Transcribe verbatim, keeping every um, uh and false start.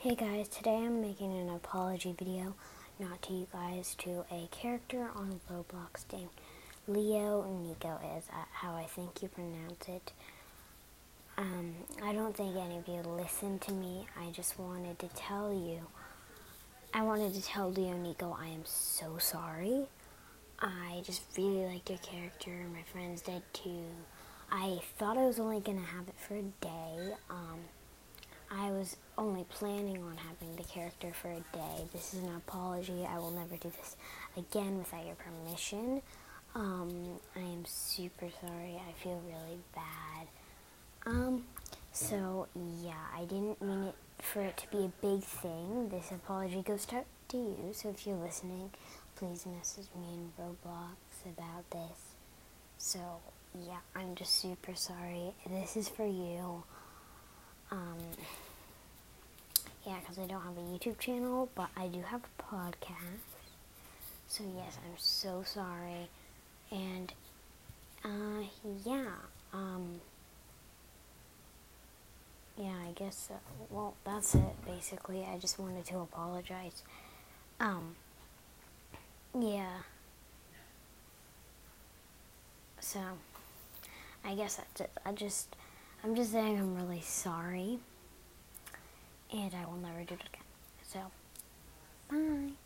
Hey guys, today I'm making an apology video, not to you guys, to a character on Roblox named Leo Nico is how I think you pronounce it. Um, I don't think any of you listened to me. I just wanted to tell you, I wanted to tell Leo Nico I am so sorry. I just really liked your character, my friends did too. I thought I was only going to have it for a day. Um, I was only planning on having the character for a day. This is an apology. I will never do this again without your permission. Um, I am super sorry. I feel really bad. Um, so, yeah, I didn't mean it for it to be a big thing. This apology goes to, to you, so if you're listening, please message me in Roblox about this. So, yeah, I'm just super sorry. This is for you. Um, yeah, because I don't have a YouTube channel, but I do have a podcast. So yes, I'm so sorry. And, uh, yeah, um, yeah, I guess, uh, well, that's it, basically. I just wanted to apologize. Um, yeah. So, I guess that's it. I just, I'm just saying I'm really sorry. And I will never do it again. So, bye.